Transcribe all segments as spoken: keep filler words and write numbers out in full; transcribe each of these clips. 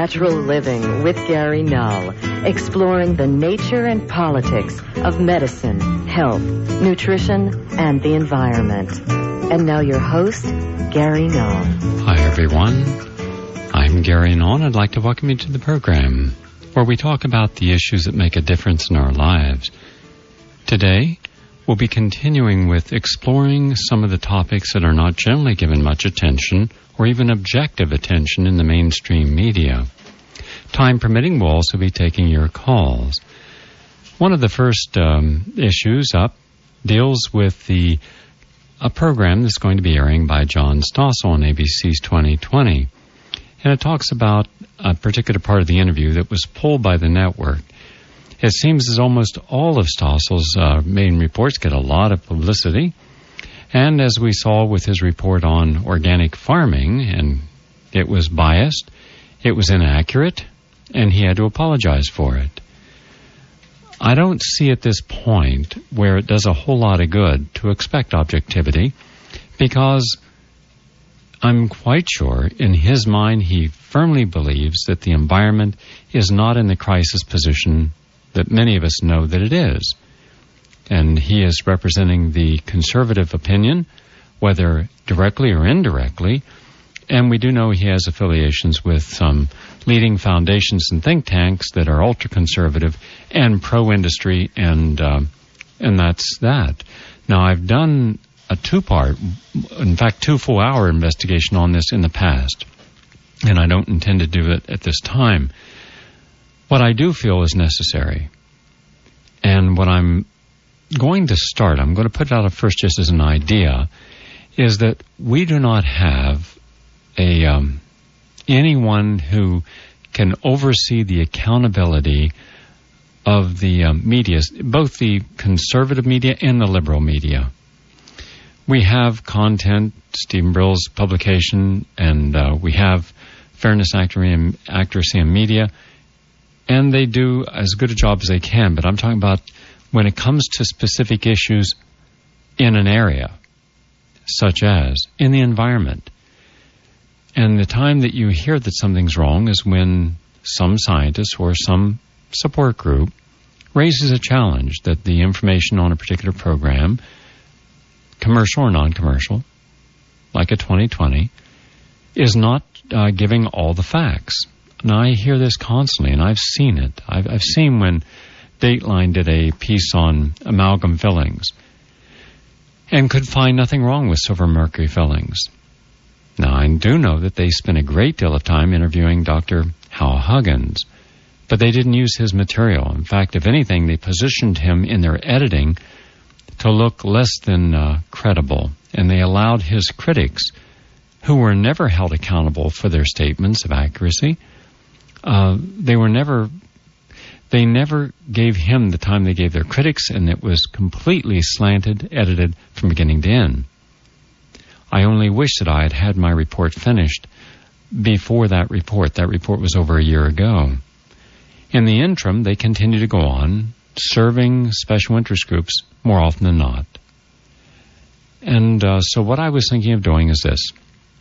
Natural Living with Gary Null, exploring the nature and politics of medicine, health, nutrition, and the environment. And now your host, Gary Null. Hi, everyone. I'm Gary Null, and I'd like to welcome you to the program, where we talk about the issues that make a difference in our lives. Today, we'll be continuing with exploring some of the topics that are not generally given much attention or even objective attention in the mainstream media. Time permitting, we'll also be taking your calls. One of the first um, issues up deals with the a program that's going to be airing by John Stossel on A B C's twenty twenty. And it talks about a particular part of the interview that was pulled by the network. It seems as almost all of Stossel's uh, main reports get a lot of publicity. And as we saw with his report on organic farming, and it was biased, it was inaccurate, and he had to apologize for it. I don't see at this point where it does a whole lot of good to expect objectivity, because I'm quite sure in his mind he firmly believes that the environment is not in the crisis position that many of us know that it is. And he is representing the conservative opinion, whether directly or indirectly. And we do know he has affiliations with some leading foundations and think tanks that are ultra-conservative and pro-industry, and um, and that's that. Now, I've done a two-part, in fact, two full-hour investigation on this in the past, and I don't intend to do it at this time. What I do feel is necessary, and what I'm going to start, I'm going to put it out first just as an idea, is that we do not have a um, anyone who can oversee the accountability of the um, media, both the conservative media and the liberal media. We have content, Stephen Brill's publication, and uh, we have Fairness, Accuracy, and Media, and they do as good a job as they can, but I'm talking about when it comes to specific issues in an area, such as in the environment. And the time that you hear that something's wrong is when some scientist or some support group raises a challenge that the information on a particular program, commercial or non-commercial, like a twenty twenty, is not uh, giving all the facts. Now, I hear this constantly, and I've seen it. I've, I've seen when Dateline did a piece on amalgam fillings and could find nothing wrong with silver mercury fillings. Now, I do know that they spent a great deal of time interviewing Doctor Hal Huggins, but they didn't use his material. In fact, if anything, they positioned him in their editing to look less than uh, credible, and they allowed his critics, who were never held accountable for their statements of accuracy, uh, they were never... They never gave him the time they gave their critics, and it was completely slanted, edited from beginning to end. I only wish that I had had my report finished before that report. That report was over a year ago. In the interim, they continue to go on, serving special interest groups more often than not. And uh, so what I was thinking of doing is this,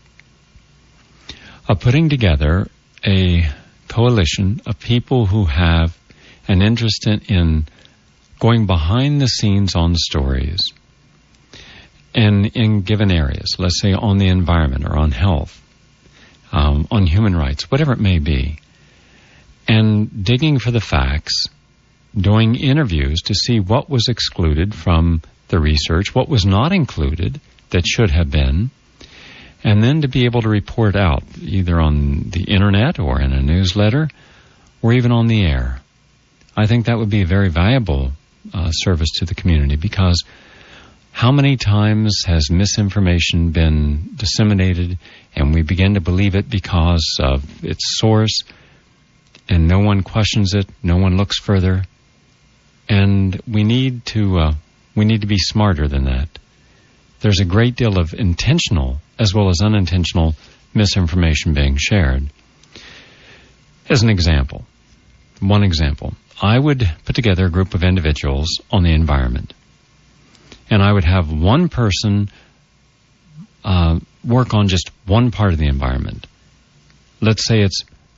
of putting together a coalition of people who have an interest in, in going behind the scenes on stories and in given areas, let's say on the environment or on health, um, on human rights, whatever it may be, and digging for the facts, doing interviews to see what was excluded from the research, what was not included that should have been, and then to be able to report out either on the internet or in a newsletter or even on the air. I think that would be a very valuable uh, service to the community, because how many times has misinformation been disseminated and we begin to believe it because of its source, and no one questions it, no one looks further, and we need to uh, we need to be smarter than that. There's a great deal of intentional as well as unintentional misinformation being shared. As an example, one example, I would put together a group of individuals on the environment, and I would have one person uh, work on just one part of the environment. Let's say it's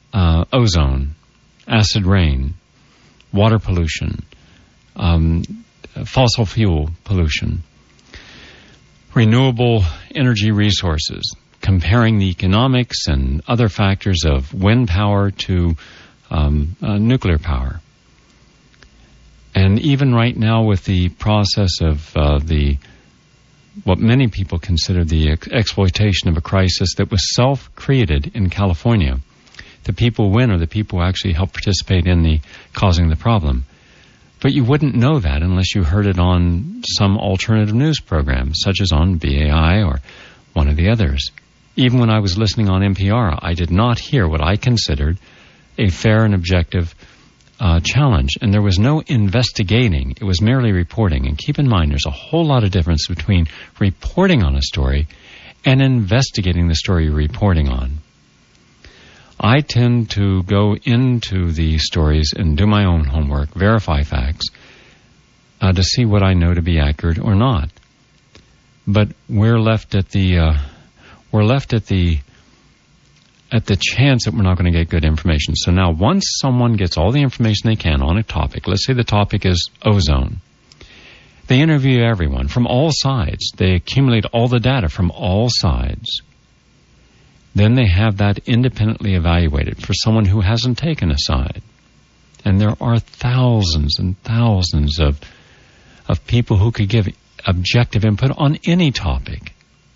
uh, ozone, acid rain, water pollution, um, fossil fuel pollution, renewable energy resources, comparing the economics and other factors of wind power to um, uh, nuclear power. And even right now with the process of uh, the what many people consider the ex- exploitation of a crisis that was self-created in California, the people who win are the people who actually help participate in the causing the problem. But you wouldn't know that unless you heard it on some alternative news program, such as on B A I or one of the others. Even when I was listening on N P R, I did not hear what I considered a fair and objective uh, challenge. And there was no investigating. It was merely reporting. And keep in mind, there's a whole lot of difference between reporting on a story and investigating the story you're reporting on. I tend to go into the stories and do my own homework, verify facts, uh, to see what I know to be accurate or not. But we're left at the uh, we're left at the at the chance that we're not going to get good information. So now, once someone gets all the information they can on a topic, let's say the topic is ozone, they interview everyone from all sides. They accumulate all the data from all sides. Then they have that independently evaluated for someone who hasn't taken a side. And there are thousands and thousands of of people who could give objective input on any topic.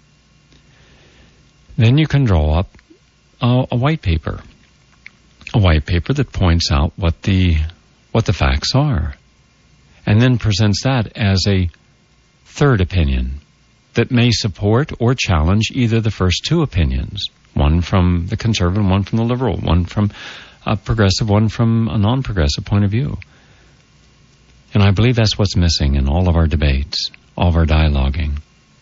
Then you can draw up a, a white paper. A white paper that points out what the what the facts are. And then presents that as a third opinion that may support or challenge either the first two opinions. One from the conservative, one from the liberal, one from a progressive, one from a non-progressive point of view. And I believe that's what's missing in all of our debates, all of our dialoguing.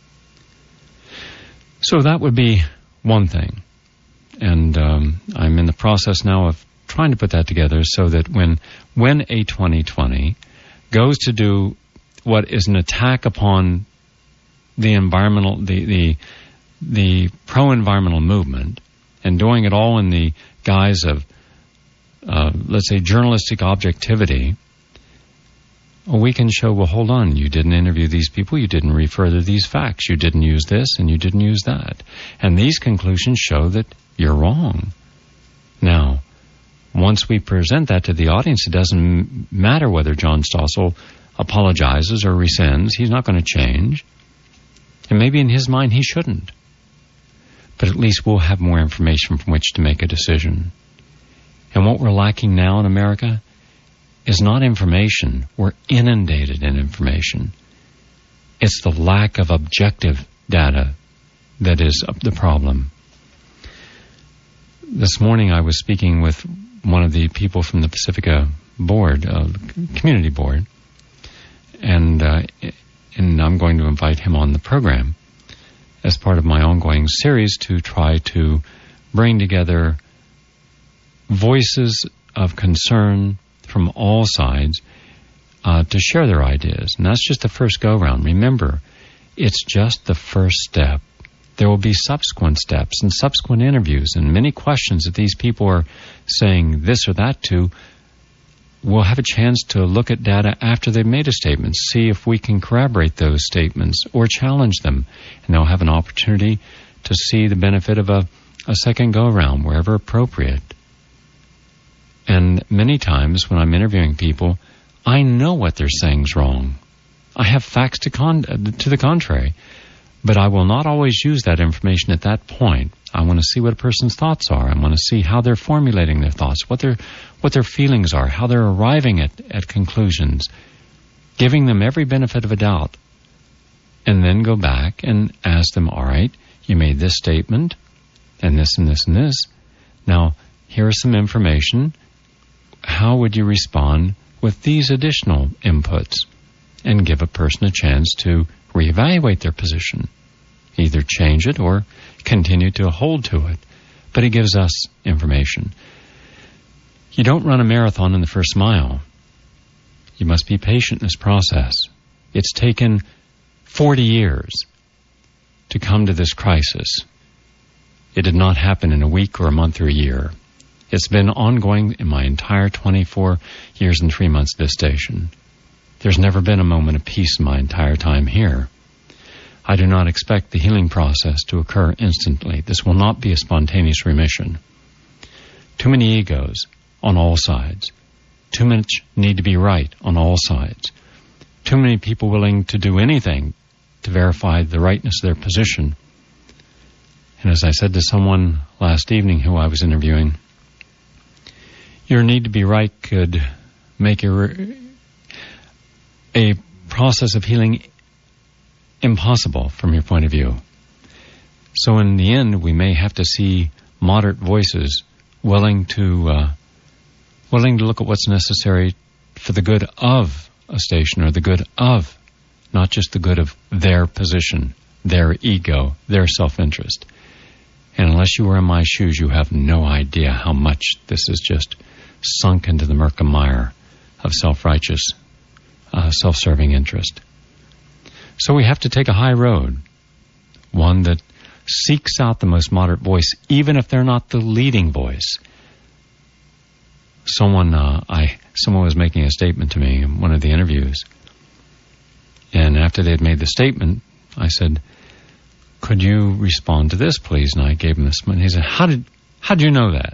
So that would be one thing. And um, I'm in the process now of trying to put that together so that when when A twenty twenty goes to do what is an attack upon the environmental, the the the pro-environmental movement, and doing it all in the guise of, uh, let's say, journalistic objectivity, we can show, well, hold on, you didn't interview these people, you didn't refer to these facts, you didn't use this, and you didn't use that. And these conclusions show that you're wrong. Now, once we present that to the audience, it doesn't matter whether John Stossel apologizes or rescinds. He's not going to change. And maybe in his mind he shouldn't. But at least we'll have more information from which to make a decision. And what we're lacking now in America is not information. We're inundated in information. It's the lack of objective data that is the problem. This morning I was speaking with one of the people from the Pacifica board, uh, community board, and, uh, and I'm going to invite him on the program as part of my ongoing series to try to bring together voices of concern from all sides uh, to share their ideas. And that's just the first go-round. Remember, it's just the first step. There will be subsequent steps and subsequent interviews, and many questions that these people are saying this or that to. We'll have a chance to look at data after they've made a statement, see if we can corroborate those statements or challenge them. And they'll have an opportunity to see the benefit of a, a second go-around wherever appropriate. And many times when I'm interviewing people, I know what they're saying is wrong. I have facts to, con- to the contrary. But I will not always use that information at that point. I want to see what a person's thoughts are. I want to see how they're formulating their thoughts, what their what their feelings are, how they're arriving at, at conclusions, giving them every benefit of a doubt, and then go back and ask them, all right, you made this statement, and this and this and this. Now, here's some information. How would you respond with these additional inputs? And give a person a chance to reevaluate their position. Either change it or continue to hold to it. But it gives us information. You don't run a marathon in the first mile. You must be patient in this process. It's taken forty years to come to this crisis. It did not happen in a week or a month or a year. It's been ongoing in my entire twenty-four years and three months at this station. There's never been a moment of peace in my entire time here. I do not expect the healing process to occur instantly. This will not be a spontaneous remission. Too many egos on all sides. Too much need to be right on all sides. Too many people willing to do anything to verify the rightness of their position. And as I said to someone last evening who I was interviewing, your need to be right could make a, a process of healing impossible from your point of view. So in the end, we may have to see moderate voices willing to uh, willing to look at what's necessary for the good of a station, or the good of, not just the good of their position, their ego, their self-interest. And unless you were in my shoes, you have no idea how much this is just sunk into the murky mire of self-righteous, uh, self-serving interest. So we have to take a high road, one that seeks out the most moderate voice, even if they're not the leading voice. Someone, uh, I, someone was making a statement to me in one of the interviews, and after they had made the statement, I said, "Could you respond to this, please?" And I gave him this. And he said, "How did, how did you know that?"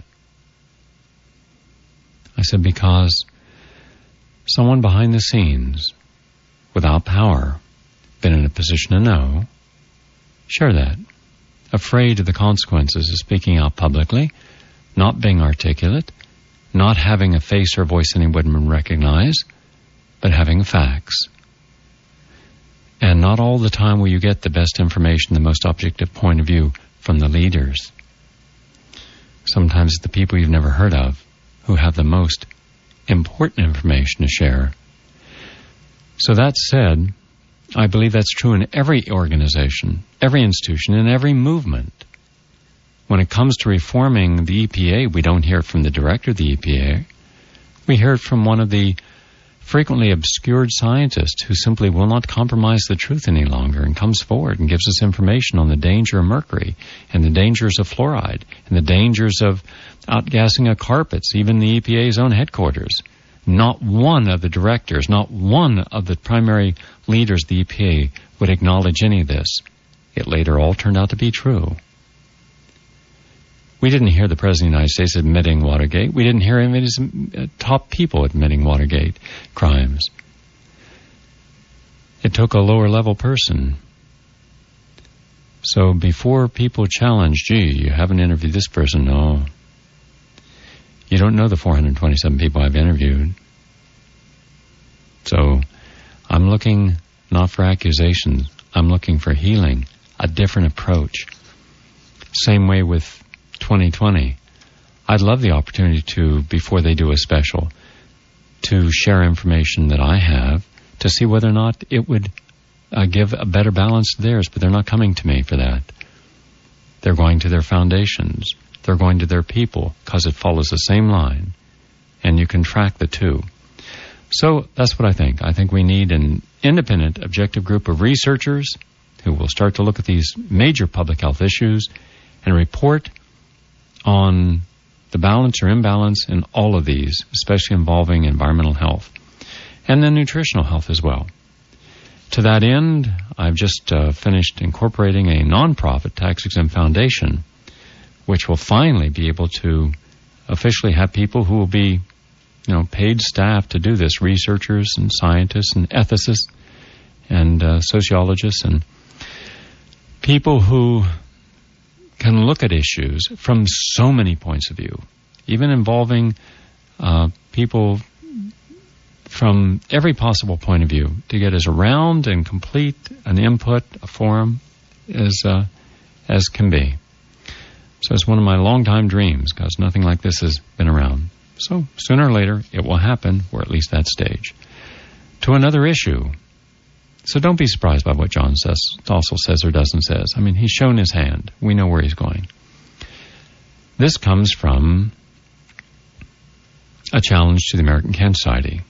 I said, "Because someone behind the scenes, without power, been in a position to know, share that. Afraid of the consequences of speaking out publicly, not being articulate, not having a face or voice anyone would recognize, but having facts. And not all the time will you get the best information, the most objective point of view from the leaders. Sometimes it's the people you've never heard of who have the most important information to share. So that said, I believe that's true in every organization, every institution, and every movement. When it comes to reforming the E P A, we don't hear it from the director of the E P A. We hear it from one of the frequently obscured scientists who simply will not compromise the truth any longer and comes forward and gives us information on the danger of mercury and the dangers of fluoride and the dangers of outgassing of carpets, even the E P A's own headquarters. Not one of the directors, not one of the primary leaders of the E P A would acknowledge any of this. It later all turned out to be true. We didn't hear the President of the United States admitting Watergate. We didn't hear any of his top people admitting Watergate crimes. It took a lower-level person. So before people challenge, gee, you haven't interviewed this person, no. You don't know the four hundred twenty-seven people I've interviewed. So I'm looking not for accusations. I'm looking for healing, a different approach. Same way with twenty twenty. I'd love the opportunity to, before they do a special, to share information that I have to see whether or not it would uh, give a better balance to theirs, but they're not coming to me for that. They're going to their foundations. They're going to their people because it follows the same line, and you can track the two. So that's what I think. I think we need an independent, objective group of researchers who will start to look at these major public health issues and report on the balance or imbalance in all of these, especially involving environmental health and then nutritional health as well. To that end, I've just uh, finished incorporating a nonprofit tax-exempt foundation, which will finally be able to officially have people who will be, you know, paid staff to do this, researchers and scientists and ethicists and uh, sociologists and people who can look at issues from so many points of view, even involving uh, people from every possible point of view, to get as round and complete an input, a forum, as uh, as can be. So it's one of my long-time dreams, because nothing like this has been around. So sooner or later, it will happen, or at least that stage. To another issue. So don't be surprised by what John says, also says or doesn't says. I mean, he's shown his hand. We know where he's going. This comes from a challenge to the American Cancer Society.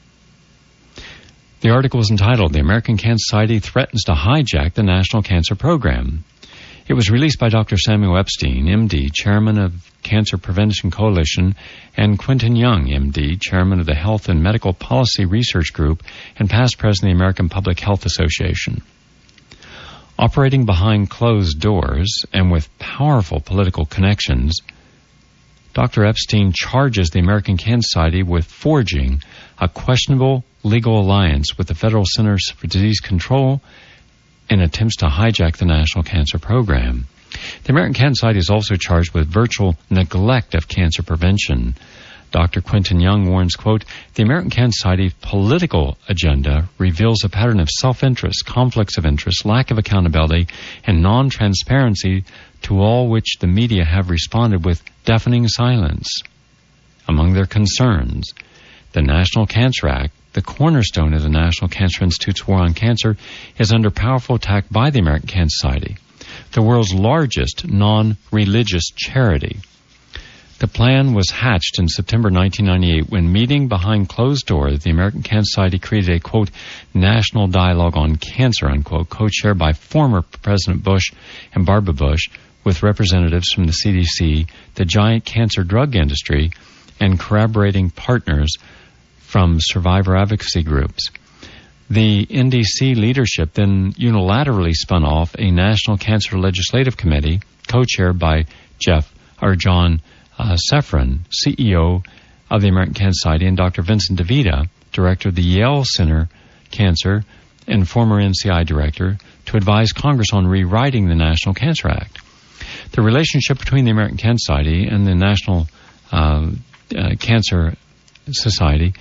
The article is entitled, "The American Cancer Society Threatens to Hijack the National Cancer Program." It was released by Doctor Samuel Epstein, M D, chairman of Cancer Prevention Coalition, and Quentin Young, M D, chairman of the Health and Medical Policy Research Group and past president of the American Public Health Association. Operating behind closed doors and with powerful political connections, Doctor Epstein charges the American Cancer Society with forging a questionable legal alliance with the Federal Centers for Disease Control and attempts to hijack the National Cancer Program. The American Cancer Society is also charged with virtual neglect of cancer prevention. Doctor Quentin Young warns, quote, the American Cancer Society's political agenda reveals a pattern of self-interest, conflicts of interest, lack of accountability, and non-transparency to all which the media have responded with deafening silence. Among their concerns, the National Cancer Act, the cornerstone of the National Cancer Institute's war on cancer, is under powerful attack by the American Cancer Society, the world's largest non-religious charity. The plan was hatched in September nineteen ninety-eight when, meeting behind closed doors, the American Cancer Society created a, quote, national dialogue on cancer, unquote, co-chaired by former President Bush and Barbara Bush, with representatives from the C D C, the giant cancer drug industry, and corroborating partners from survivor advocacy groups. The N D C leadership then unilaterally spun off a National Cancer Legislative Committee, co-chaired by Jeff or John uh, Safran, C E O of the American Cancer Society, and Doctor Vincent DeVita, director of the Yale Center Cancer and former N C I director, to advise Congress on rewriting the National Cancer Act. The relationship between the American Cancer Society and the National uh, uh, Cancer Society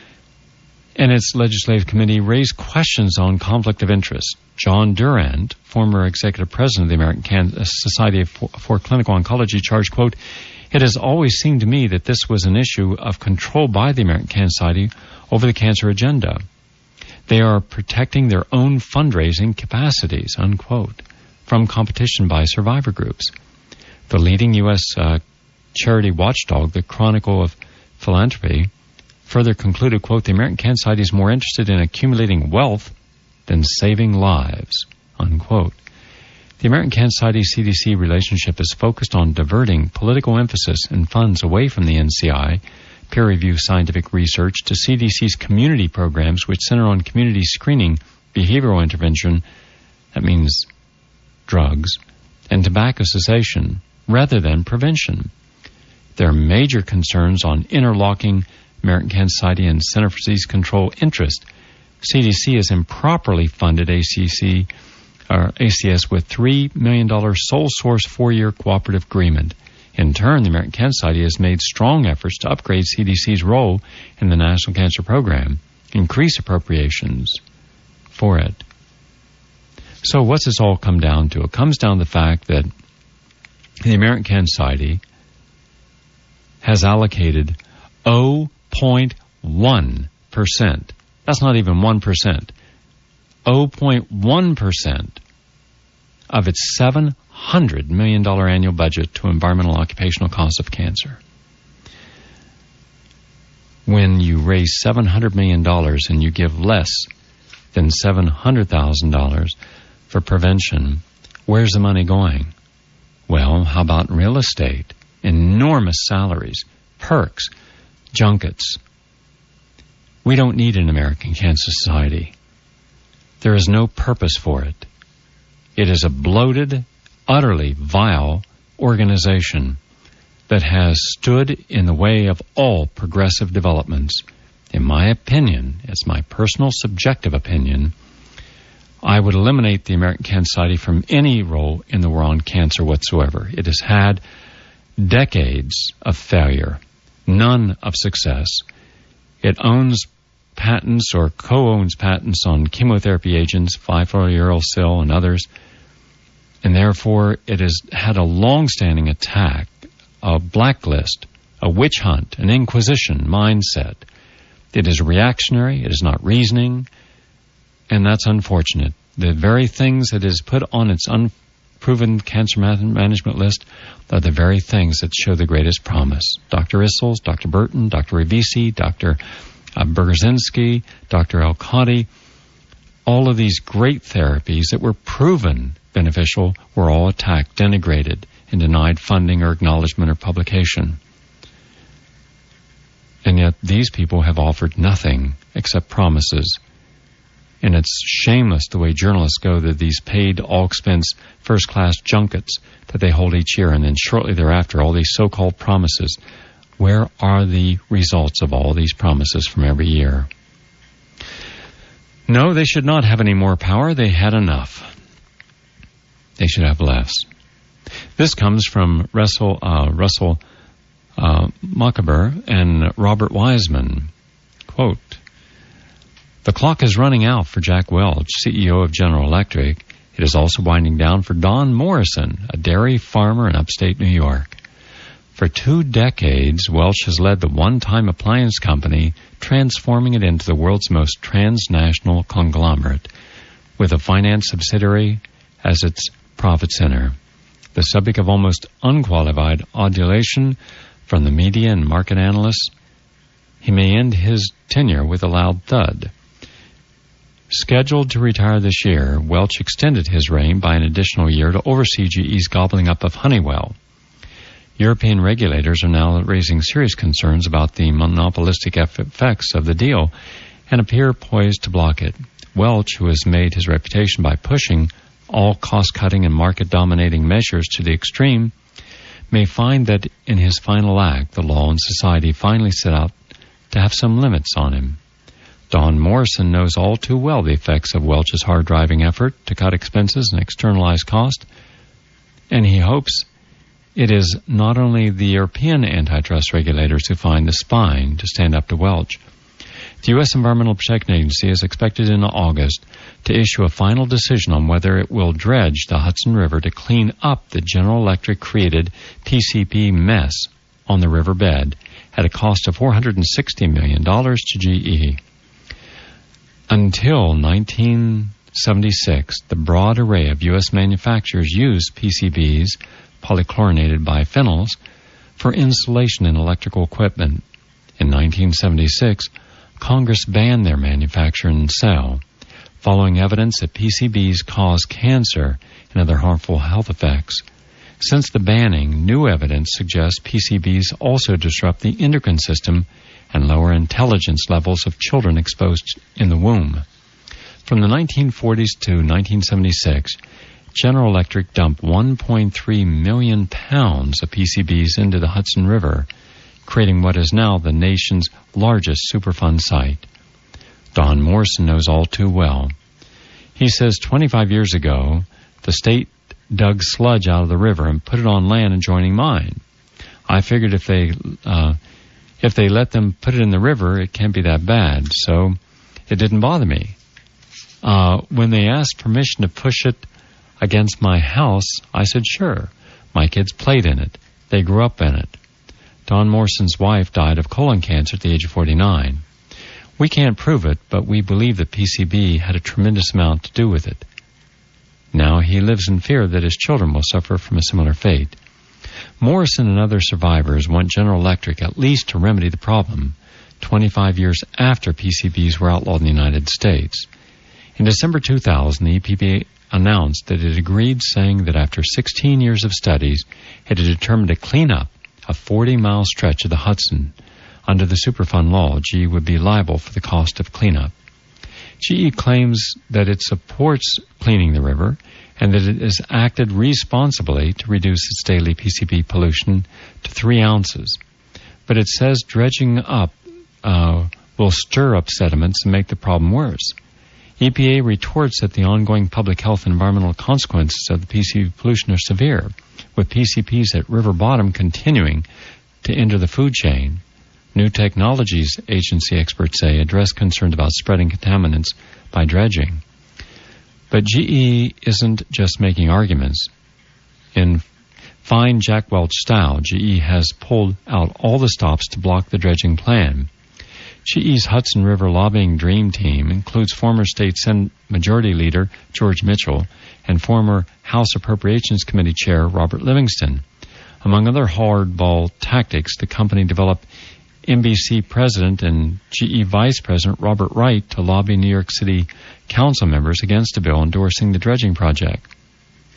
and its legislative committee raised questions on conflict of interest. John Durant, former executive president of the American Cancer Society for, for Clinical Oncology, charged, quote, it has always seemed to me that this was an issue of control by the American Cancer Society over the cancer agenda. They are protecting their own fundraising capacities, unquote, from competition by survivor groups. The leading U S uh, charity watchdog, the Chronicle of Philanthropy, further concluded, quote, the American Cancer Society is more interested in accumulating wealth than saving lives, unquote. The American Cancer Society C D C relationship is focused on diverting political emphasis and funds away from the N C I, peer-reviewed scientific research, to C D C's community programs, which center on community screening, behavioral intervention, that means drugs, and tobacco cessation, rather than prevention. There are major concerns on interlocking American Cancer Society and Center for Disease Control interest. C D C has improperly funded A C C, or A C S with three million dollars sole source four-year cooperative agreement. In turn, the American Cancer Society has made strong efforts to upgrade C D C's role in the National Cancer Program, increase appropriations for it. So what's this all come down to? It comes down to the fact that the American Cancer Society has allocated zero point one percent. That's not even one percent. zero point one percent of its seven hundred million dollars annual budget to environmental and occupational costs of cancer. When you raise seven hundred million dollars and you give less than seven hundred thousand dollars for prevention, where's the money going? Well, how about real estate? Enormous salaries, perks, junkets. We don't need an American Cancer Society. There is no purpose for it. It is a bloated, utterly vile organization that has stood in the way of all progressive developments. In my opinion, it's my personal subjective opinion, I would eliminate the American Cancer Society from any role in the war on cancer whatsoever. It has had decades of failure, none of success. It owns patents or co-owns patents on chemotherapy agents, five-fluorouracil and others, and therefore it has had a long-standing attack, a blacklist, a witch hunt, an inquisition mindset. It is reactionary, it is not reasoning, and that's unfortunate. The very things that is put on its unproven cancer management list are the very things that show the greatest promise. Doctor Issels, Doctor Burton, Doctor Revisi, Doctor Uh, Berzinski, Doctor Al-Qadi, all of these great therapies that were proven beneficial were all attacked, denigrated, and denied funding or acknowledgement or publication. And yet these people have offered nothing except promises. And it's shameless the way journalists go to these paid, all-expense, first-class junkets that they hold each year, and then shortly thereafter, all these so-called promises. Where are the results of all these promises from every year? No, they should not have any more power. They had enough. They should have less. This comes from Russell, uh, Russell uh, Makaber and Robert Wiseman. Quote, "The clock is running out for Jack Welch, C E O of General Electric. It is also winding down for Don Morrison, a dairy farmer in upstate New York. For two decades, Welch has led the one-time appliance company, transforming it into the world's most transnational conglomerate, with a finance subsidiary as its profit center. The subject of almost unqualified adulation from the media and market analysts, he may end his tenure with a loud thud. Scheduled to retire this year, Welch extended his reign by an additional year to oversee G E's gobbling up of Honeywell. European regulators are now raising serious concerns about the monopolistic effects of the deal and appear poised to block it. Welch, who has made his reputation by pushing all cost-cutting and market-dominating measures to the extreme, may find that in his final act, the law and society finally set out to have some limits on him. Don Morrison knows all too well the effects of Welch's hard-driving effort to cut expenses and externalize cost, and he hopes it is not only the European antitrust regulators who find the spine to stand up to Welch. The U S Environmental Protection Agency is expected in August to issue a final decision on whether it will dredge the Hudson River to clean up the General Electric-created P C B mess on the riverbed at a cost of four hundred sixty million dollars to G E. Until nineteen seventy-six, the broad array of U S manufacturers used P C Bs, polychlorinated biphenyls, for insulation in electrical equipment. In nineteen seventy-six, Congress banned their manufacture and sale, following evidence that P C Bs cause cancer and other harmful health effects. Since the banning, new evidence suggests P C Bs also disrupt the endocrine system and lower intelligence levels of children exposed in the womb. From the nineteen forties to nineteen seventy-six, General Electric dumped one point three million pounds of P C Bs into the Hudson River, creating what is now the nation's largest Superfund site. Don Morrison knows all too well. He says twenty-five years ago, the state dug sludge out of the river and put it on land adjoining mine. I figured if they uh, if they let them put it in the river, it can't be that bad, so it didn't bother me. Uh, when they asked permission to push it against my house, I said sure. My kids played in it. They grew up in it. Don Morrison's wife died of colon cancer at the age of forty-nine. We can't prove it, but we believe that P C B had a tremendous amount to do with it. Now he lives in fear that his children will suffer from a similar fate. Morrison and other survivors want General Electric at least to remedy the problem twenty-five years after P C Bs were outlawed in the United States. In December two thousand, the E P A announced that it agreed, saying that after sixteen years of studies, it had determined to clean up a forty-mile stretch of the Hudson. Under the Superfund law, G E would be liable for the cost of cleanup. G E claims that it supports cleaning the river and that it has acted responsibly to reduce its daily P C B pollution to three ounces. But it says dredging up uh, will stir up sediments and make the problem worse. E P A retorts that the ongoing public health and environmental consequences of the P C B pollution are severe, with P C Ps at river bottom continuing to enter the food chain. New technologies, agency experts say, address concerns about spreading contaminants by dredging. But G E isn't just making arguments. In fine Jack Welch style, G E has pulled out all the stops to block the dredging plan. G E's Hudson River lobbying dream team includes former state Senate Majority Leader George Mitchell and former House Appropriations Committee Chair Robert Livingston. Among other hardball tactics, the company developed N B C President and G E Vice President Robert Wright to lobby New York City Council members against a bill endorsing the dredging project.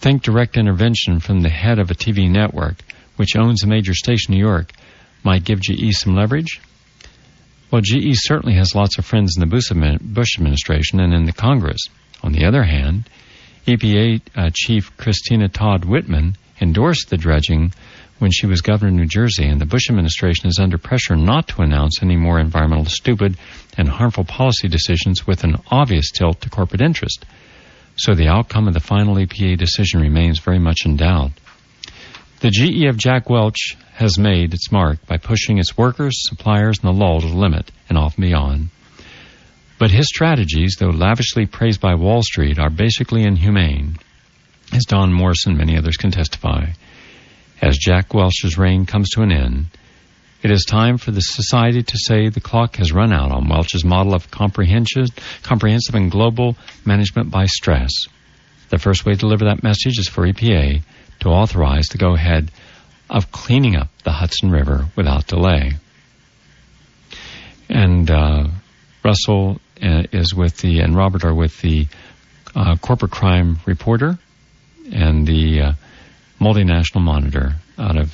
think direct intervention from the head of a T V network, which owns a major station in New York, might give G E some leverage? Well, G E certainly has lots of friends in the Bush administration and in the Congress. On the other hand, E P A uh, Chief Christina Todd Whitman endorsed the dredging when she was governor of New Jersey, and the Bush administration is under pressure not to announce any more environmental stupid and harmful policy decisions with an obvious tilt to corporate interest. So the outcome of the final E P A decision remains very much in doubt. The G E of Jack Welch has made its mark by pushing its workers, suppliers, and the law to the limit and off and beyond. But his strategies, though lavishly praised by Wall Street, are basically inhumane, as Don Morrison and many others can testify. As Jack Welch's reign comes to an end, it is time for the society to say the clock has run out on Welch's model of comprehensive, comprehensive and global management by stress. The first way to deliver that message is for E P A to authorize the go-ahead of cleaning up the Hudson River without delay. And uh, Russell uh, is with the, and Robert are with the uh, Corporate Crime Reporter and the uh, Multinational Monitor out of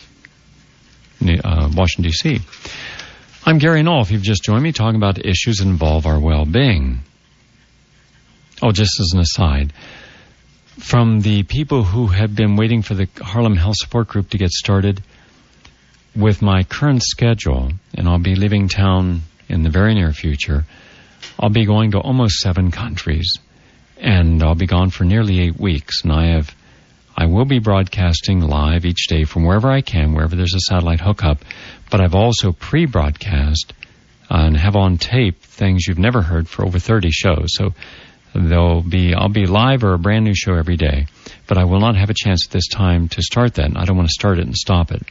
uh, Washington, D C I'm Gary Null. If you've just joined me, talking about issues that involve our well-being. Oh, just as an aside, from the people who have been waiting for the Harlem Health Support Group to get started, with my current schedule, and I'll be leaving town in the very near future, I'll be going to almost seven countries, and I'll be gone for nearly eight weeks, and I have I will be broadcasting live each day from wherever I can, wherever there's a satellite hookup, but I've also pre-broadcast uh, and have on tape things you've never heard for over thirty shows. So there'll be, I'll be live or a brand new show every day, but I will not have a chance at this time to start that, and I don't want to start it and stop it.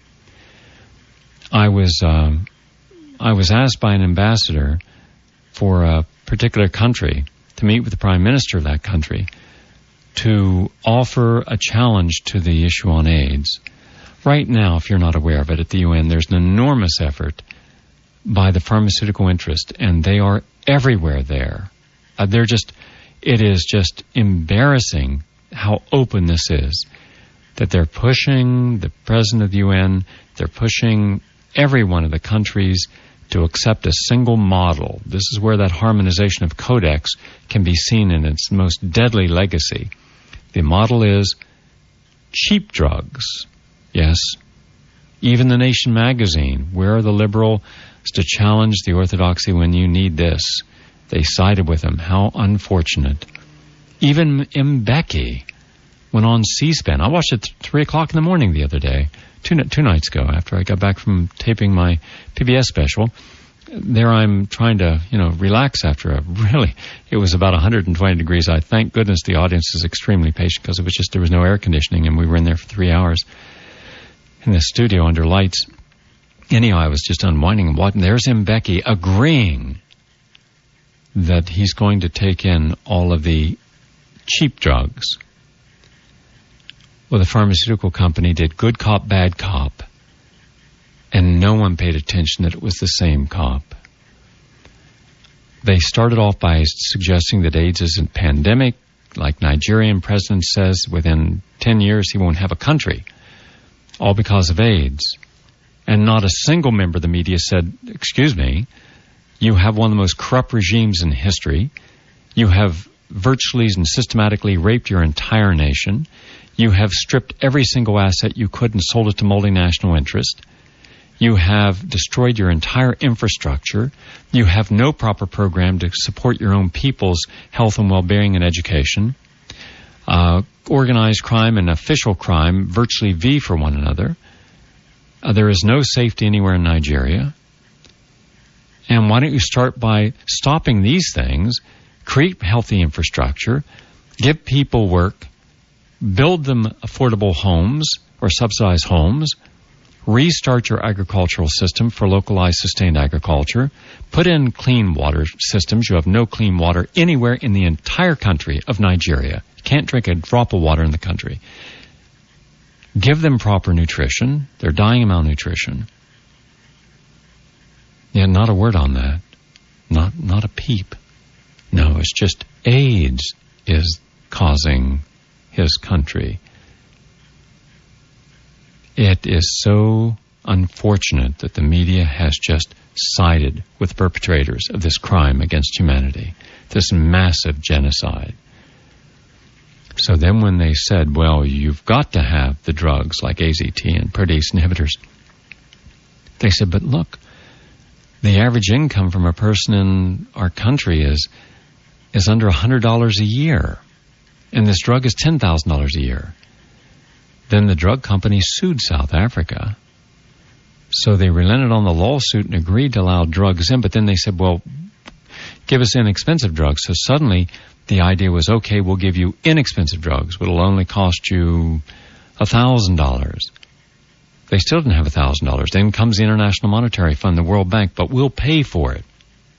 I was, um, I was asked by an ambassador for a particular country to meet with the prime minister of that country to offer a challenge to the issue on AIDS. Right now, if you're not aware of it, at the U N, there's an enormous effort by the pharmaceutical interest, and they are everywhere there. Uh, they're just, it is just embarrassing how open this is, that they're pushing the president of the U N, they're pushing every one of the countries to accept a single model. This is where that harmonization of codex can be seen in its most deadly legacy. The model is cheap drugs. Yes. Even The Nation magazine, where are the liberals to challenge the orthodoxy when you need this? They sided with them. How unfortunate. Even Mbeki went on C-SPAN. I watched it at three o'clock in the morning the other day, two, two nights ago, after I got back from taping my P B S special. There I'm trying to, you know, relax after a really, it was about one hundred twenty degrees. I thank goodness the audience is extremely patient, because it was just, there was no air conditioning, and we were in there for three hours in the studio under lights. Anyhow, I was just unwinding and watching. There's Mbeki agreeing that he's going to take in all of the cheap drugs. Well, the pharmaceutical company did good cop, bad cop, and no one paid attention that it was the same cop. They started off by suggesting that AIDS isn't pandemic. Like Nigerian president says, within ten years he won't have a country, all because of AIDS. And not a single member of the media said, excuse me, you have one of the most corrupt regimes in history. You have virtually and systematically raped your entire nation. You have stripped every single asset you could and sold it to multinational interest. You have destroyed your entire infrastructure. You have no proper program to support your own people's health and well-being and education. Uh, organized crime and official crime virtually vie for one another. Uh, there is no safety anywhere in Nigeria. And why don't you start by stopping these things, create healthy infrastructure, give people work, build them affordable homes or subsidized homes, restart your agricultural system for localized sustained agriculture, put in clean water systems. You have no clean water anywhere in the entire country of Nigeria. You can't drink a drop of water in the country. Give them proper nutrition. They're dying of malnutrition. Yeah, not a word on that. Not, not a peep. No, it's just AIDS is causing his country It is so unfortunate that the media has just sided with the perpetrators of this crime against humanity, this massive genocide. So then when they said, well, you've got to have the drugs like A Z T and protease inhibitors, they said, but look, the average income from a person in our country is is under one hundred dollars a year, and this drug is ten thousand dollars a year. Then the drug company sued South Africa. So they relented on the lawsuit and agreed to allow drugs in, but then they said, well, give us inexpensive drugs. So suddenly the idea was, okay, we'll give you inexpensive drugs, but it'll only cost you one thousand dollars. They still didn't have one thousand dollars. Then comes the International Monetary Fund, the World Bank, but we'll pay for it.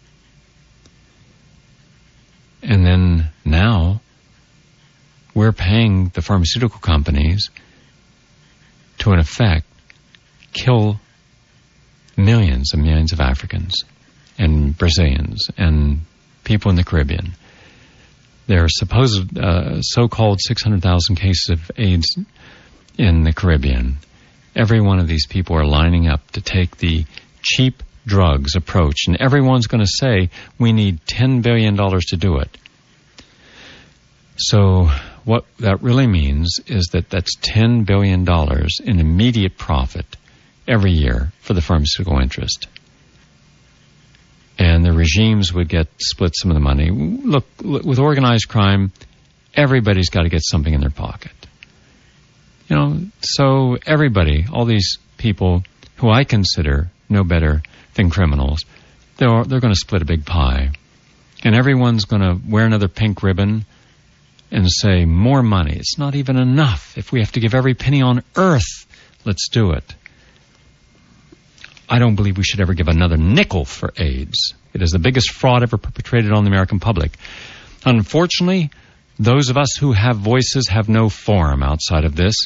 And then now we're paying the pharmaceutical companies to, in effect, kill millions and millions of Africans and Brazilians and people in the Caribbean. There are supposed uh, so-called six hundred thousand cases of AIDS in the Caribbean. Every one of these people are lining up to take the cheap drugs approach, and everyone's going to say, we need ten billion dollars to do it. So what that really means is that that's ten billion dollars in immediate profit every year for the pharmaceutical interest. And the regimes would get split some of the money. Look, with organized crime, everybody's got to get something in their pocket. You know, so everybody, all these people who I consider no better than criminals, they're, they're going to split a big pie. And everyone's going to wear another pink ribbon and say, more money. It's not even enough. If we have to give every penny on earth, let's do it. I don't believe we should ever give another nickel for AIDS. It is the biggest fraud ever perpetrated on the American public. Unfortunately, those of us who have voices have no forum outside of this.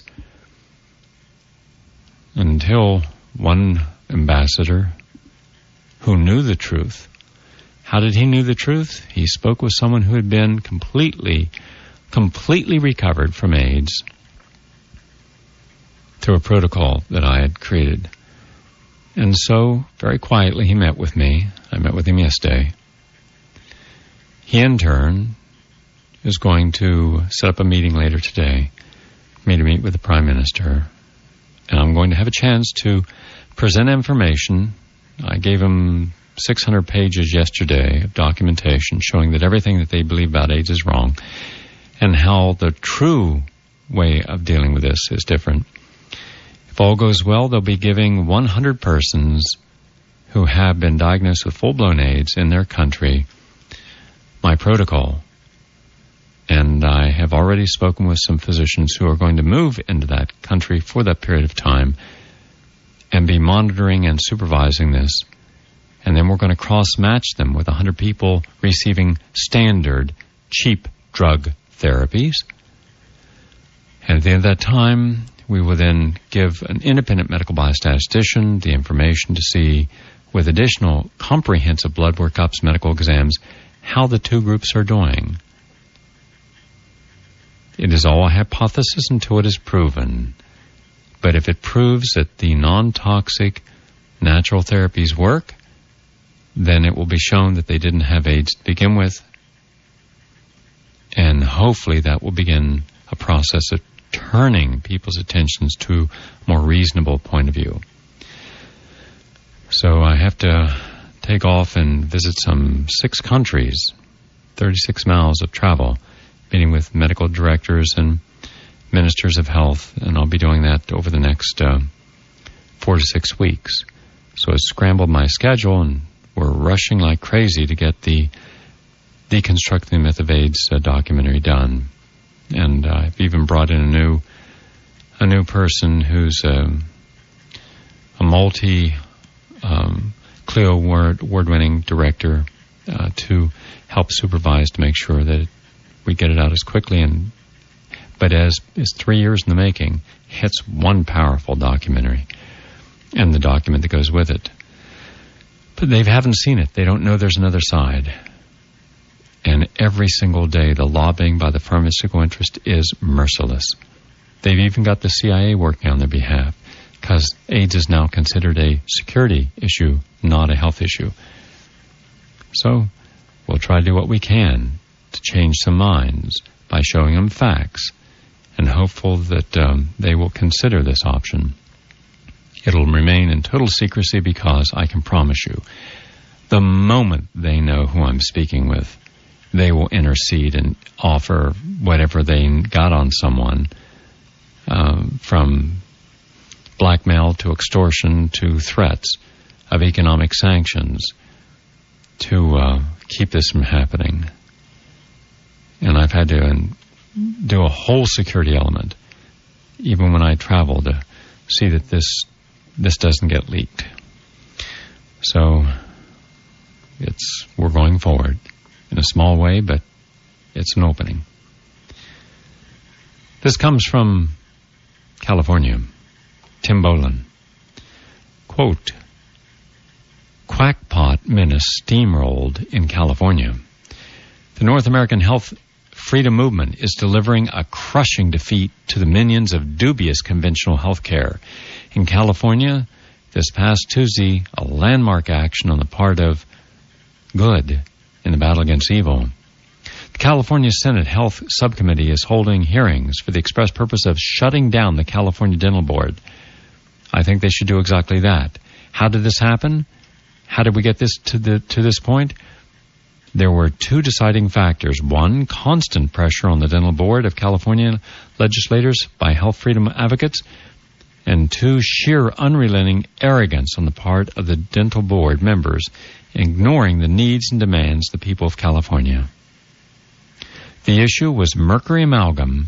Until one ambassador who knew the truth. How did he know the truth? He spoke with someone who had been completely, completely recovered from AIDS through a protocol that I had created. And so, very quietly, he met with me. I met with him yesterday. He, in turn, is going to set up a meeting later today, me to meet with the Prime Minister. And I'm going to have a chance to present information. I gave him six hundred pages yesterday of documentation showing that everything that they believe about AIDS is wrong and how the true way of dealing with this is different. If all goes well, they'll be giving one hundred persons who have been diagnosed with full-blown AIDS in their country my protocol. And I have already spoken with some physicians who are going to move into that country for that period of time and be monitoring and supervising this. And then we're going to cross-match them with one hundred people receiving standard, cheap drug therapies. And at the end of that time, we will then give an independent medical biostatistician the information to see, with additional comprehensive blood workups, medical exams, how the two groups are doing. It is all a hypothesis until it is proven. But if it proves that the non-toxic natural therapies work, then it will be shown that they didn't have AIDS to begin with. And hopefully that will begin a process of turning people's attentions to a more reasonable point of view. So I have to take off and visit some six countries, thirty-six miles of travel, meeting with medical directors and ministers of health, and I'll be doing that over the next uh, four to six weeks. So I scrambled my schedule, and we're rushing like crazy to get the Deconstructing the Myth of AIDS uh, documentary done. And uh, I've even brought in a new a new person who's um, a multi um, Clio award, award-winning director uh, to help supervise to make sure that we get it out as quickly. And but as it's three years in the making, it's one powerful documentary and the document that goes with it. But they haven't seen it. They don't know there's another side. And every single day, the lobbying by the pharmaceutical interest is merciless. They've even got the C I A working on their behalf. because AIDS is now considered a security issue, not a health issue. So we'll try to do what we can to change some minds by showing them facts, and hopeful that um, they will consider this option. It'll remain in total secrecy because I can promise you, the moment they know who I'm speaking with, they will intercede and offer whatever they got on someone, um, from blackmail to extortion to threats of economic sanctions to uh, keep this from happening. And I've had to um, do a whole security element, even when I travel, to see that this this doesn't get leaked. So it's we're going forward in a small way, but it's an opening. This comes from California. Tim Boland. Quote, "Quackpot menace steamrolled in California. The North American health freedom movement is delivering a crushing defeat to the minions of dubious conventional health care. In California, this past Tuesday, a landmark action on the part of good in the battle against evil. The California Senate Health Subcommittee is holding hearings for the express purpose of shutting down the California Dental Board. I think they should do exactly that. How did this happen? How did we get this to the to this point? There were two deciding factors. One, constant pressure on the Dental Board of California legislators by health freedom advocates. And two, sheer unrelenting arrogance on the part of the Dental Board members, ignoring the needs and demands of the people of California. The issue was mercury amalgam,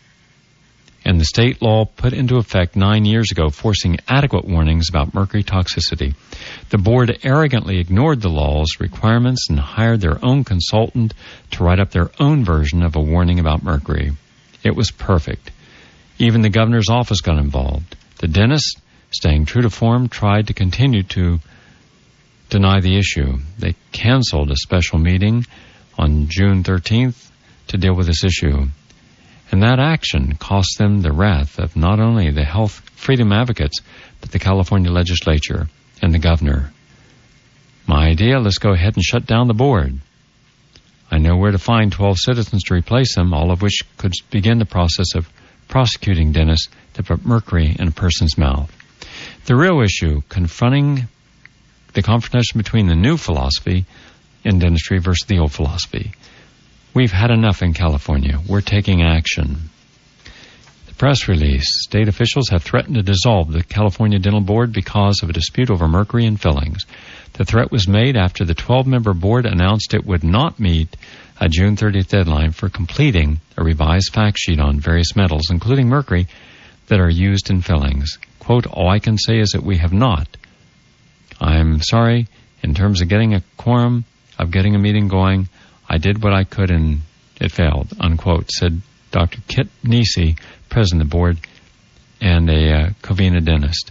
and the state law put into effect nine years ago, forcing adequate warnings about mercury toxicity. The board arrogantly ignored the law's requirements and hired their own consultant to write up their own version of a warning about mercury. It was perfect. Even the governor's office got involved. The dentist, staying true to form, tried to continue to deny the issue. They canceled a special meeting on June thirteenth to deal with this issue. And that action cost them the wrath of not only the health freedom advocates, but the California legislature and the governor. My idea, let's go ahead and shut down the board. I know where to find twelve citizens to replace them, all of which could begin the process of prosecuting dentists that put mercury in a person's mouth. The real issue, confronting the confrontation between the new philosophy in dentistry versus the old philosophy. We've had enough in California. We're taking action. The press release, state officials have threatened to dissolve the California Dental Board because of a dispute over mercury in fillings. The threat was made after the twelve-member board announced it would not meet a June thirtieth deadline for completing a revised fact sheet on various metals, including mercury, that are used in fillings. Quote, all I can say is that we have not. I'm sorry, in terms of getting a quorum, of getting a meeting going, I did what I could and it failed, unquote, said Doctor Kit Nisi, president of the board, and a uh, Covina dentist.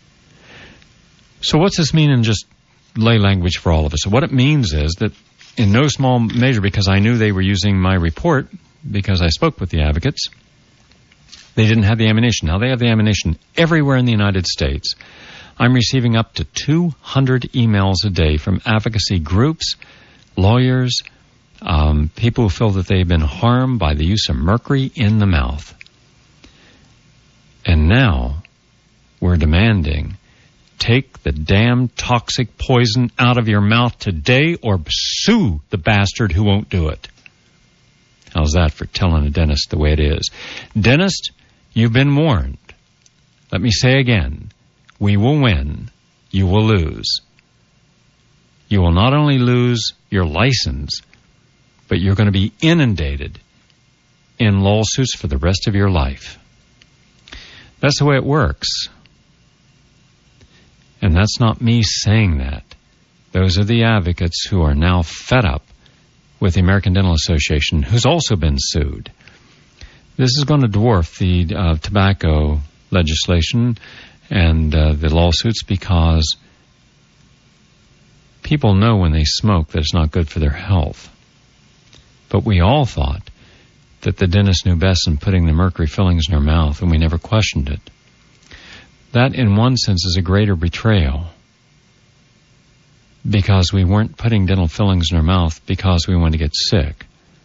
So what's this mean in just lay language for all of us? So what it means is that in no small measure, because I knew they were using my report, because I spoke with the advocates, they didn't have the ammunition. Now they have the ammunition everywhere in the United States. I'm receiving up to two hundred emails a day from advocacy groups, lawyers, um, people who feel that they've been harmed by the use of mercury in the mouth. And now we're demanding, take the damn toxic poison out of your mouth today or sue the bastard who won't do it. How's that for telling a dentist the way it is? Dentist, you've been warned. Let me say again, we will win, you will lose. You will not only lose your license, but you're going to be inundated in lawsuits for the rest of your life. That's the way it works. And that's not me saying that. Those are the advocates who are now fed up with the American Dental Association, who's also been sued. This is going to dwarf the uh, tobacco legislation and uh, the lawsuits, because people know when they smoke that it's not good for their health. But we all thought that the dentist knew best in putting the mercury fillings in our mouth, and we never questioned it. that in one sense is a greater betrayal, because we weren't putting dental fillings in our mouth because we wanted to get sick.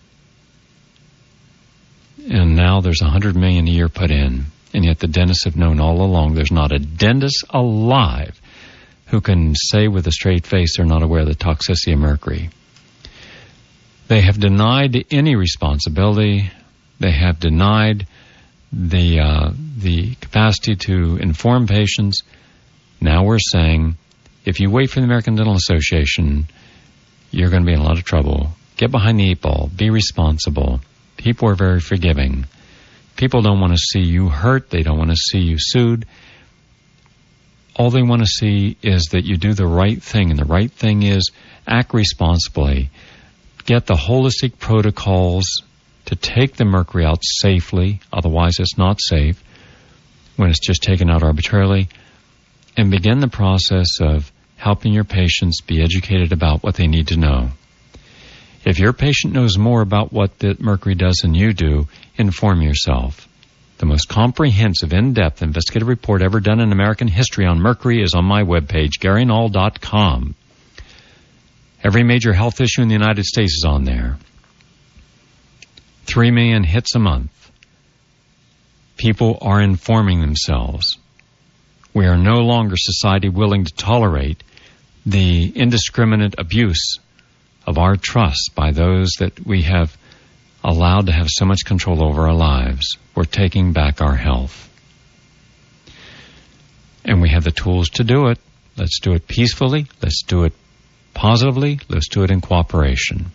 And now there's a hundred million a year put in, and yet the dentists have known all along there's not a dentist alive who can say with a straight face they're not aware of the toxicity of mercury. They have denied any responsibility. They have denied the uh, the capacity to inform patients. Now we're saying, if you wait for the American Dental Association, you're going to be in a lot of trouble. Get behind the eight ball. Be responsible. People are very forgiving. People don't want to see you hurt. They don't want to see you sued. All they want to see is that you do the right thing, and the right thing is act responsibly. Get the holistic protocols to take the mercury out safely, otherwise it's not safe when it's just taken out arbitrarily, and begin the process of helping your patients be educated about what they need to know. If your patient knows more about what the mercury does than you do, inform yourself. The most comprehensive, in-depth investigative report ever done in American history on mercury is on my webpage, Gary Null dot com. Every major health issue in the United States is on there. Three million hits a month. People are informing themselves. We are no longer a society willing to tolerate the indiscriminate abuse of our trust by those that we have allowed to have so much control over our lives. We're taking back our health. And we have the tools to do it. Let's do it peacefully. Let's do it positively. Let's do it in cooperation.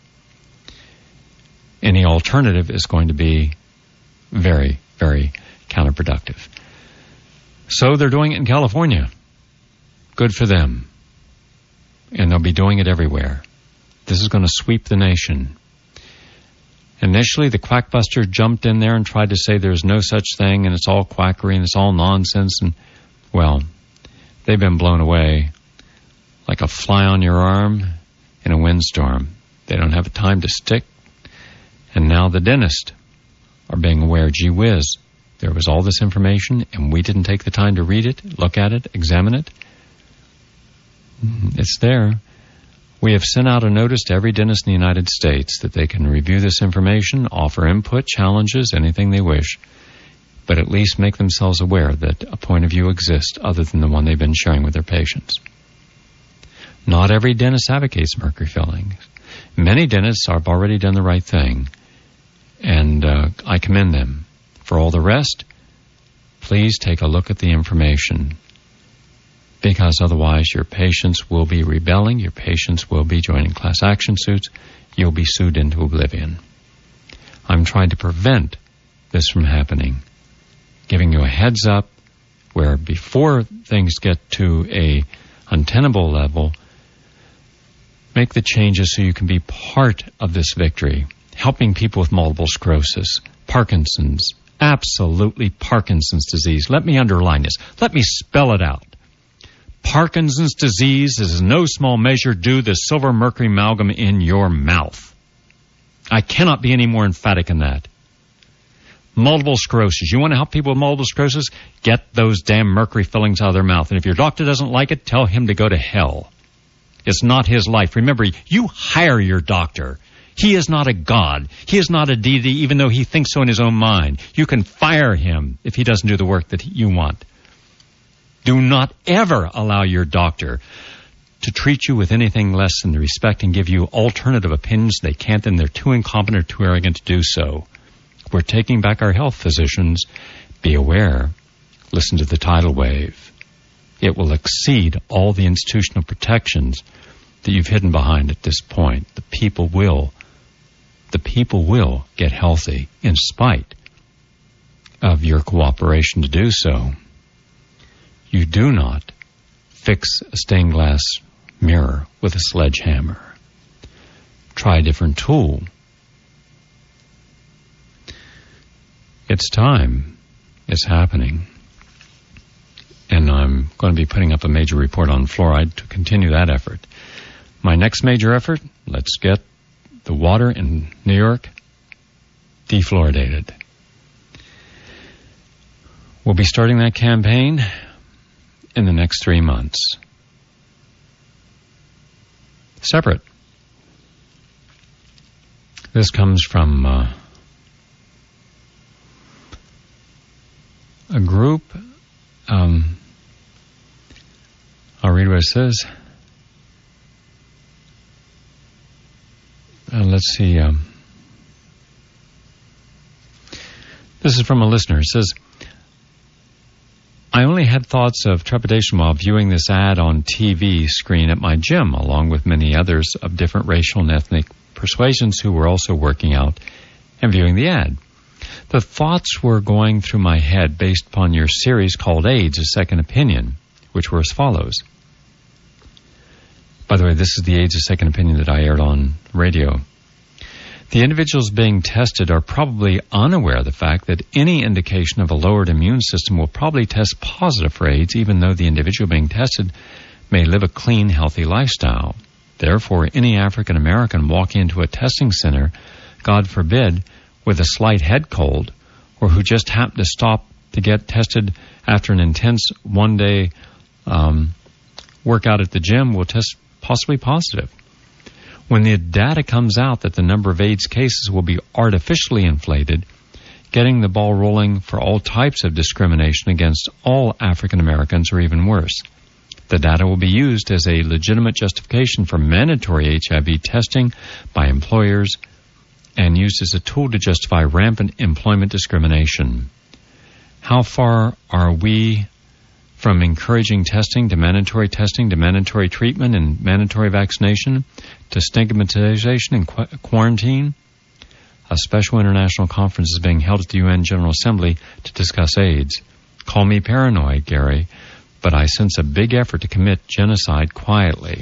Any alternative is going to be very, very counterproductive. So they're doing it in California. Good for them. And they'll be doing it everywhere. This is going to sweep the nation. Initially, the quackbuster jumped in there and tried to say there's no such thing and it's all quackery and it's all nonsense. And, well, they've been blown away like a fly on your arm in a windstorm. They don't have time to stick. And now the dentists are being aware, gee whiz, there was all this information and we didn't take the time to read it, look at it, examine it. It's there. We have sent out a notice to every dentist in the United States that they can review this information, offer input, challenges, anything they wish, but at least make themselves aware that a point of view exists other than the one they've been sharing with their patients. Not every dentist advocates mercury fillings. Many dentists have already done the right thing, and uh, I commend them. For all the rest, please take a look at the information, because otherwise your patients will be rebelling, your patients will be joining class action suits, you'll be sued into oblivion. I'm trying to prevent this from happening, giving you a heads up where before things get to a untenable level, make the changes so you can be part of this victory, helping people with multiple sclerosis, Parkinson's, absolutely Parkinson's disease. Let me underline this. Let me spell it out. Parkinson's disease is in no small measure due to the silver mercury amalgam in your mouth. I cannot be any more emphatic than that. Multiple sclerosis. You want to help people with multiple sclerosis? Get those damn mercury fillings out of their mouth. And if your doctor doesn't like it, tell him to go to hell. It's not his life. Remember, you hire your doctor. He is not a god. He is not a deity, even though he thinks so in his own mind. You can fire him if he doesn't do the work that you want. Do not ever allow your doctor to treat you with anything less than the respect and give you alternative opinions. They can't, and they're too incompetent or too arrogant to do so. We're taking back our health, physicians. Be aware. Listen to the tidal wave. It will exceed all the institutional protections that you've hidden behind at this point. The people will, the people will get healthy in spite of your cooperation to do so. You do not fix a stained glass mirror with a sledgehammer. Try a different tool. It's time. It's happening. And I'm going to be putting up a major report on fluoride to continue that effort. My next major effort, let's get the water in New York defluoridated. We'll be starting that campaign in the next three months. Separate. This comes from uh, a group. Um, I'll read what it says. Uh, let's see. Um, this is from a listener. It says, I only had thoughts of trepidation while viewing this ad on T V screen at my gym, along with many others of different racial and ethnic persuasions who were also working out and viewing the ad. The thoughts were going through my head based upon your series called AIDS, A Second Opinion, which were as follows. By the way, this is the AIDS, A Second Opinion that I aired on radio. The individuals being tested are probably unaware of the fact that any indication of a lowered immune system will probably test positive for AIDS, even though the individual being tested may live a clean, healthy lifestyle. Therefore, any African American walking into a testing center, God forbid, with a slight head cold, or who just happened to stop to get tested after an intense one-day um, workout at the gym will test possibly positive. When the data comes out that the number of AIDS cases will be artificially inflated, getting the ball rolling for all types of discrimination against all African Americans or even worse. The data will be used as a legitimate justification for mandatory H I V testing by employers and used as a tool to justify rampant employment discrimination. How far are we from encouraging testing to mandatory testing to mandatory treatment and mandatory vaccination to stigmatization and qu- quarantine? A special international conference is being held at the U N General Assembly to discuss AIDS. Call me paranoid, Gary, but I sense a big effort to commit genocide quietly.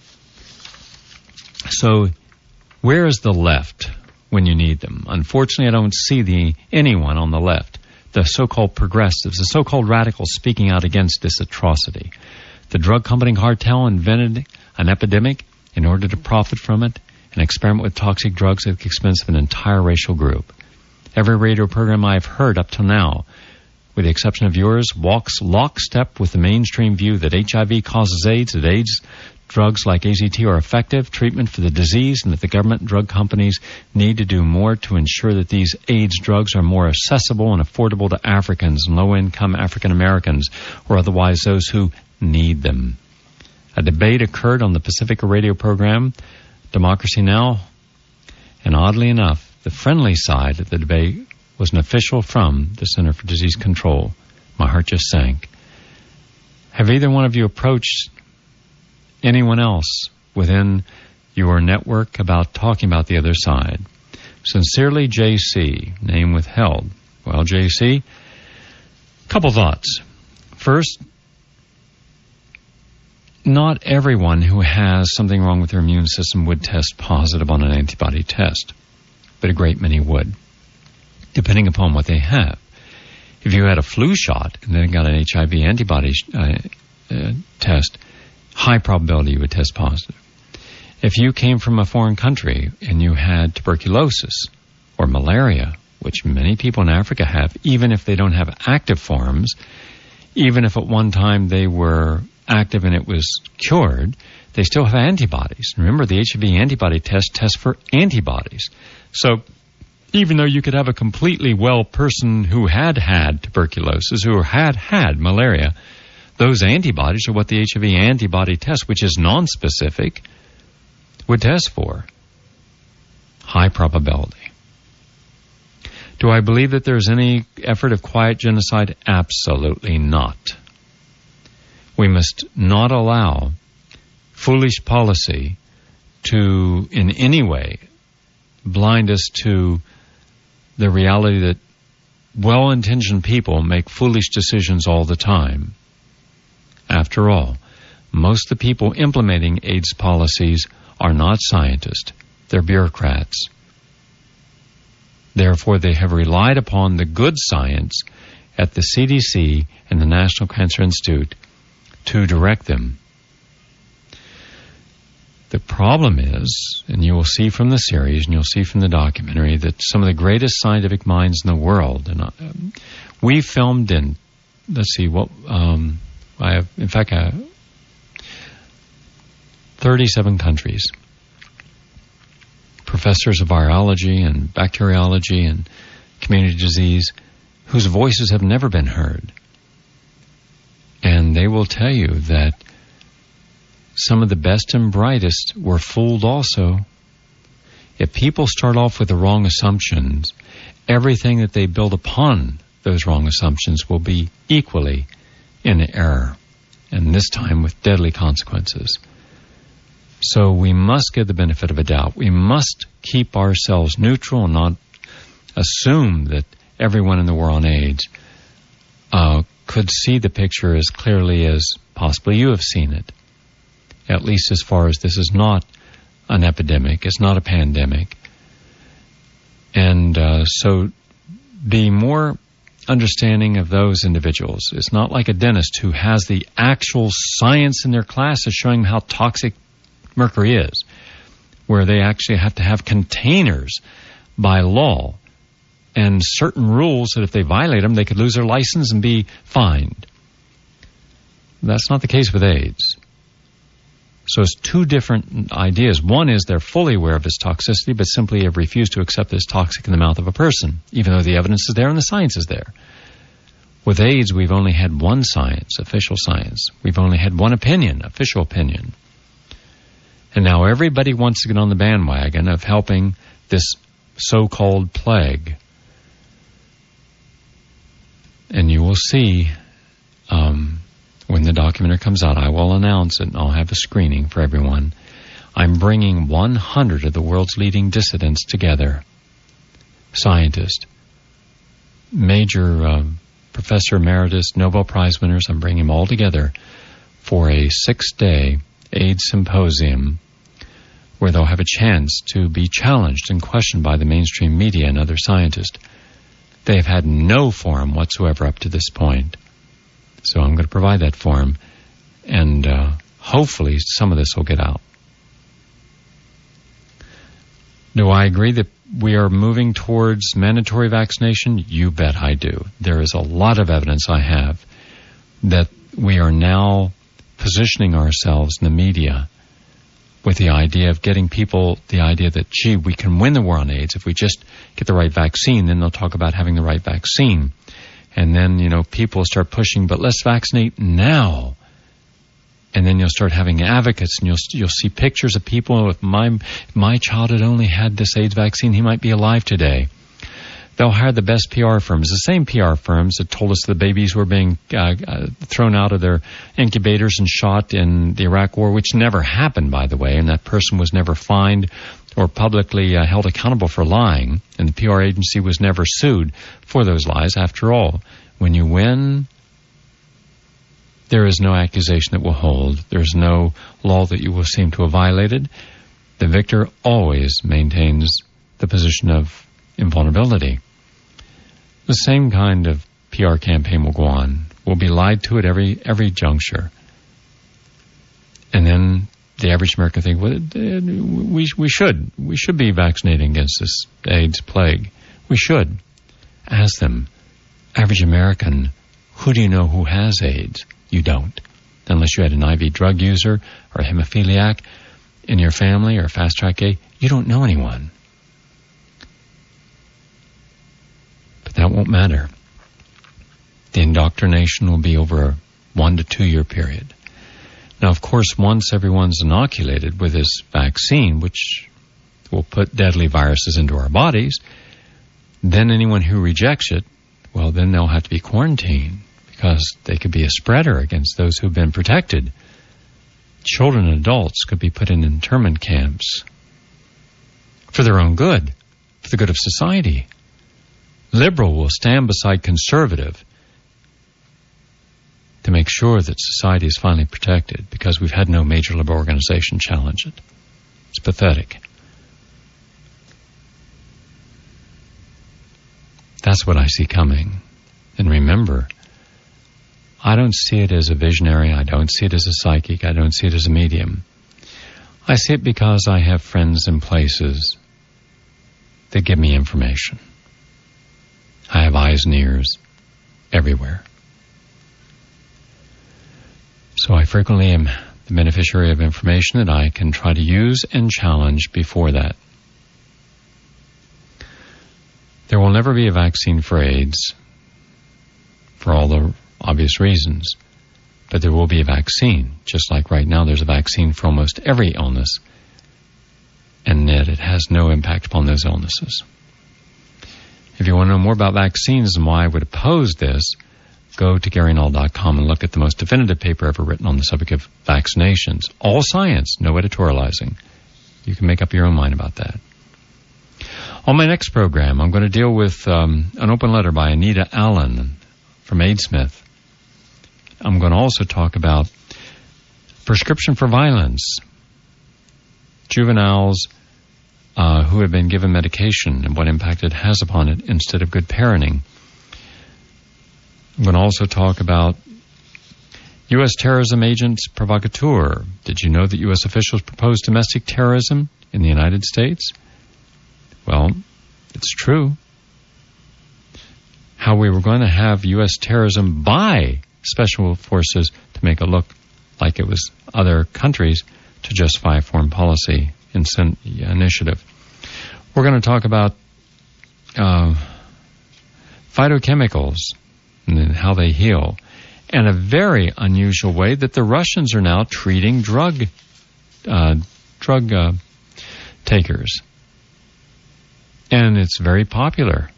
So, where is the left when you need them? Unfortunately, I don't see the anyone on the left. The so-called progressives, the so-called radicals speaking out against this atrocity. The drug company cartel invented an epidemic in order to profit from it and experiment with toxic drugs at the expense of an entire racial group. Every radio program I've heard up till now, with the exception of yours, walks lockstep with the mainstream view that H I V causes AIDS, that AIDS drugs like A Z T are effective treatment for the disease, and that the government and drug companies need to do more to ensure that these AIDS drugs are more accessible and affordable to Africans and low-income African Americans, or otherwise those who need them. A debate occurred on the Pacifica radio program, Democracy Now!, and oddly enough, the friendly side of the debate was an official from the Center for Disease Control. My heart just sank. Have either one of you approached anyone else within your network about talking about the other side? Sincerely, J C, name withheld. Well, J C, couple thoughts. First, not everyone who has something wrong with their immune system would test positive on an antibody test, but a great many would, depending upon what they have. If you had a flu shot and then got an H I V antibody uh, uh, test, high probability you would test positive. If you came from a foreign country and you had tuberculosis or malaria, which many people in Africa have, even if they don't have active forms, even if at one time they were active and it was cured, they still have antibodies. Remember, the H I V antibody test tests for antibodies. So even though you could have a completely well person who had had tuberculosis, who had had malaria, those antibodies are what the H I V antibody test, which is nonspecific, would test for. High probability. Do I believe that there's any effort of quiet genocide? Absolutely not. We must not allow foolish policy to, in any way, blind us to the reality that well-intentioned people make foolish decisions all the time. After all, most of the people implementing AIDS policies are not scientists. They're bureaucrats. Therefore, they have relied upon the good science at the C D C and the National Cancer Institute to direct them. The problem is, and you will see from the series and you'll see from the documentary, that some of the greatest scientific minds in the world, and uh, we filmed in, let's see, what, um, I have, in fact, uh, thirty-seven countries, professors of virology and bacteriology and community disease whose voices have never been heard. And they will tell you that some of the best and brightest were fooled also. If people start off with the wrong assumptions, everything that they build upon those wrong assumptions will be equally in error, and this time with deadly consequences. So we must give the benefit of a doubt. We must keep ourselves neutral and not assume that everyone in the war on AIDS uh, could see the picture as clearly as possibly you have seen it, at least as far as this is not an epidemic, it's not a pandemic. And uh, so be more understanding of those individuals. It's not like a dentist who has the actual science in their classes showing how toxic mercury is, where they actually have to have containers by law and certain rules that if they violate them, they could lose their license and be fined. That's not the case with AIDS. So it's two different ideas. One is they're fully aware of its toxicity, but simply have refused to accept it as toxic in the mouth of a person, even though the evidence is there and the science is there. With AIDS, we've only had one science, official science. We've only had one opinion, official opinion. And now everybody wants to get on the bandwagon of helping this so-called plague. And you will see... Um, When the documentary comes out, I will announce it, and I'll have a screening for everyone. I'm bringing one hundred of the world's leading dissidents together. Scientists, major uh, professor emeritus, Nobel Prize winners, I'm bringing them all together for a six-day AIDS symposium where they'll have a chance to be challenged and questioned by the mainstream media and other scientists. They have had no forum whatsoever up to this point. So I'm going to provide that for them, and uh, hopefully some of this will get out. Do I agree that we are moving towards mandatory vaccination? You bet I do. There is a lot of evidence I have that we are now positioning ourselves in the media with the idea of getting people the idea that, gee, we can win the war on AIDS if we just get the right vaccine. Then they'll talk about having the right vaccine. And then, you know, people start pushing, but let's vaccinate now. And then you'll start having advocates, and you'll you'll see pictures of people. If my, if my child had only had this AIDS vaccine, he might be alive today. They'll hire the best P R firms, the same P R firms that told us the babies were being uh, uh, thrown out of their incubators and shot in the Iraq War, which never happened, by the way, and that person was never fined or publicly uh, held accountable for lying, and the P R agency was never sued for those lies. After all, when you win, there is no accusation that will hold. There's no law that you will seem to have violated. The victor always maintains the position of invulnerability. The same kind of P R campaign will go on. We'll be lied to at every every juncture. And then the average American think, well, we we should we should be vaccinating against this AIDS plague. We should. Ask them, average American, who do you know who has AIDS? You don't, unless you had an I V drug user or a hemophiliac in your family or a fast track A. You don't know anyone. But that won't matter. The indoctrination will be over a one to two year period. Now, of course, once everyone's inoculated with this vaccine, which will put deadly viruses into our bodies, then anyone who rejects it, well, then they'll have to be quarantined because they could be a spreader against those who've been protected. Children and adults could be put in internment camps for their own good, for the good of society. Liberal will stand beside conservative to make sure that society is finally protected, because we've had no major liberal organization challenge it. It's pathetic. That's what I see coming. And remember, I don't see it as a visionary. I don't see it as a psychic. I don't see it as a medium. I see it because I have friends in places that give me information. I have eyes and ears everywhere. So I frequently am the beneficiary of information that I can try to use and challenge before that. There will never be a vaccine for AIDS, for all the obvious reasons, but there will be a vaccine, just like right now there's a vaccine for almost every illness, and yet it has no impact upon those illnesses. If you want to know more about vaccines and why I would oppose this, go to Gary Null dot com and look at the most definitive paper ever written on the subject of vaccinations. All science, no editorializing. You can make up your own mind about that. On my next program, I'm going to deal with um, an open letter by Anita Allen from AidSmith. I'm going to also talk about prescription for violence, juveniles uh, who have been given medication and what impact it has upon it instead of good parenting. I'm going to also talk about U S terrorism agents provocateur. Did you know that U S officials proposed domestic terrorism in the United States? Well, it's true. How we were going to have U S terrorism by special forces to make it look like it was other countries to justify a foreign policy initiative. We're going to talk about uh, phytochemicals and how they heal, and a very unusual way that the Russians are now treating drug uh, drug uh, takers. And it's very popular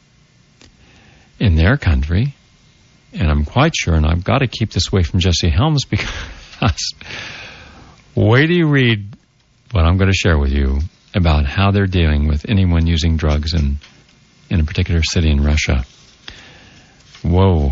in their country. And I'm quite sure, and I've got to keep this away from Jesse Helms, because wait till you read what I'm going to share with you about how they're dealing with anyone using drugs in, in a particular city in Russia. Whoa.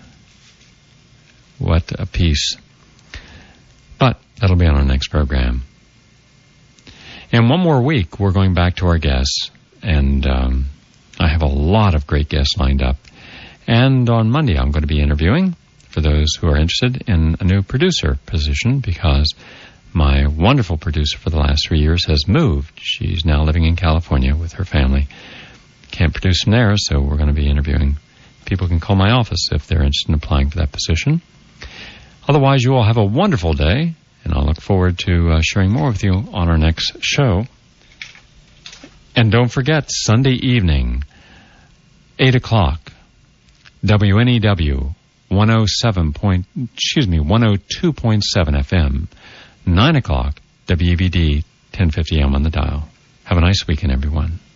What a piece. But that'll be on our next program. And one more week, we're going back to our guests. And um, I have a lot of great guests lined up. And on Monday, I'm going to be interviewing, for those who are interested, in a new producer position, because my wonderful producer for the last three years has moved. She's now living in California with her family. Can't produce from there, so we're going to be interviewing. People can call my office if they're interested in applying for that position. Otherwise, you all have a wonderful day, and I look forward to uh, sharing more with you on our next show. And don't forget, Sunday evening, eight o'clock, W N E W, one oh seven point, excuse me, one oh two point seven F M, nine o'clock, W E B D, ten fifty A M on the dial. Have a nice weekend, everyone.